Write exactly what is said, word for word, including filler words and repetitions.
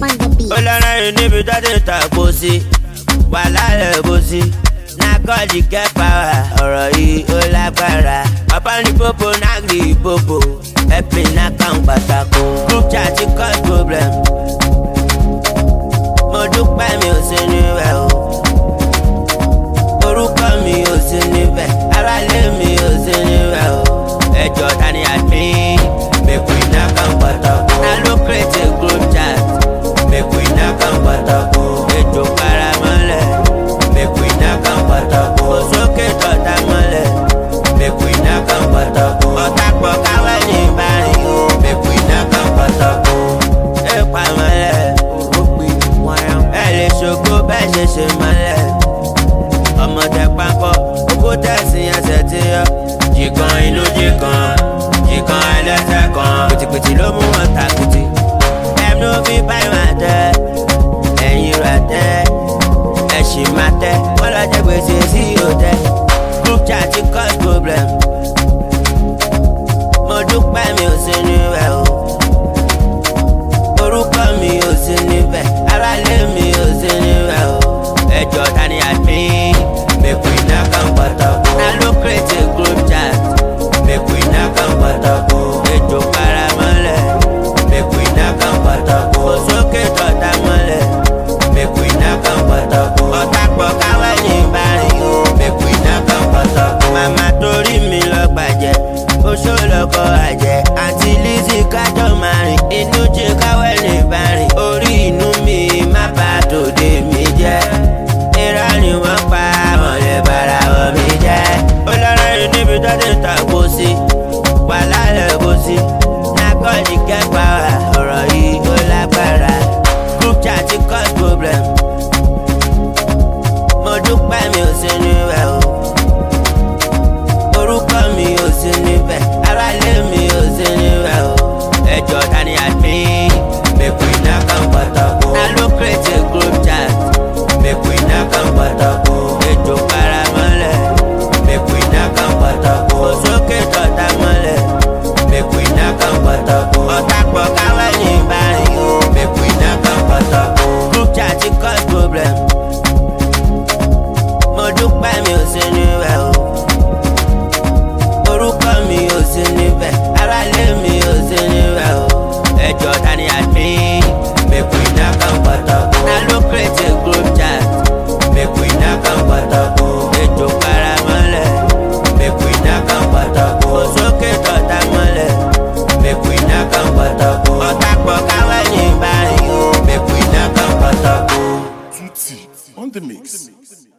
on the beat. Olórin níbi tó ti tàkó sí, wà lálẹ́ bó sí. Na God you get power, ọ̀rọ̀ yìí ó lágbára. Ọ̀pọ̀ ní popo náà gbé popo, ẹ̀pìn náà kàn pàtàkó. Group chat ti cause problem. Mo dúpẹ́ mi ò sí níbẹ̀ o. Orúkọ mi ò sí níbẹ̀, aráalé mi ò sí níbẹ̀ o. Ẹjọ́ ta ni admin? Make we náà kàn pàtàkó. Na ló create a group chat. Make we náà kàn pàtàkó. Ejò para mọ́lẹ̀. Make we náà kàn pàtàkó. Òsókè tọ̀tà mọ́lẹ̀. Make we náà kàn pàtàkó. Ọ̀tá pọ̀ káwé ní ìbárin o. Make we náà kàn pàtàkó. Ẹ pa mọ́lẹ̀. Ẹ lè ṣògo bẹ́ẹ̀ ṣe ṣe mọ́lẹ̀. Ọmọdé pápọ̀, owó tẹ̀sí ẹsẹ̀ tí yọ. Jìkan inú jìkan, jìkan ẹlẹ́sẹ̀ kan. Pìtìpìtì ló mú wọn tàkìtì. Dem no fit buy my tẹ́, ẹ̀yìn rẹ̀ tẹ́, ẹ̀ṣin máa tẹ́. Wọ́n lọ jẹ gbèsè sí òtẹ́. Group chat ti cause problem. Mo dúpẹ́ mi ò sí níbẹ̀ o. Orúkọ mi ò sí níbẹ̀, aráalé mi ò sí níbẹ̀ o. Ẹjọ́ ta ni admin? Make we náà kàn pàtàkó. Na ló create a group chat. Make we náà kàn pàtàkó. Ejò para mọ́lẹ̀. Make we náà kàn pàtàkó. Òsókè tọ̀tà mọ́lẹ̀. Make we náà kàn pàtàkó. Ọ̀tá pọ̀ káwé ní ìbárin o. Make we náà kàn pàtàkó. Màmá torí mi lọ gbàjẹ́, oṣó lọkọ̀ àjẹ́. Àǹtí Lizzy kájọ máa rìn, inú jí káwé ní ìbárin. Orí inú mi má bà tòde mi jẹ́. Irọ́ ni wọ́n pa, wọ́n lè bára wọ́n mi jẹ́. Olórin níbi tó ti tàkó sí, wà lálẹ́ bó sí. Na God you get power, ọ̀rọ̀ yìí ó lágbára. Group chat ti cause problem. Mo dúpẹ́ mi ò sí níbẹ̀ o. Orúkọ mi ò sí níbẹ̀, aráalé mi ò sí níbẹ̀ o. Ẹjọ́ ta ni admin? Make we náà kàn pàtàkó. Na ló create a group chat. Make we náà kàn pàtàkó. Ejò para mọ́lẹ̀. Make we náà kàn pàtàkó. Òsókè tọ̀tà mọ́lẹ̀. Make we náà kàn pàtàkó. Ọ̀tá pọ̀ káwé ní ìbárin o. Make we náà kàn pàtàkó. Group chat ti cause problem. Mo dúpẹ́ mi ò sí níbẹ̀ o. Orúkọ mi ò sí níbẹ̀, aráalé mi ò sí níbẹ̀ o. Ẹjọ́ ta ni admin? Make we náà kàn pàtàkó. Na ló create a group chat. Make we náà kàn pàtàkó. Ejò para mọ́lẹ̀. Make we náà kàn pàtàkó. Òsókè tọ̀tà mọ́lẹ̀. Make we náà kàn pàtàkó. Ọ̀tá pọ̀ káwé ní ìbárin o. Make we náà kàn pàtàkó. Tutti on the mix.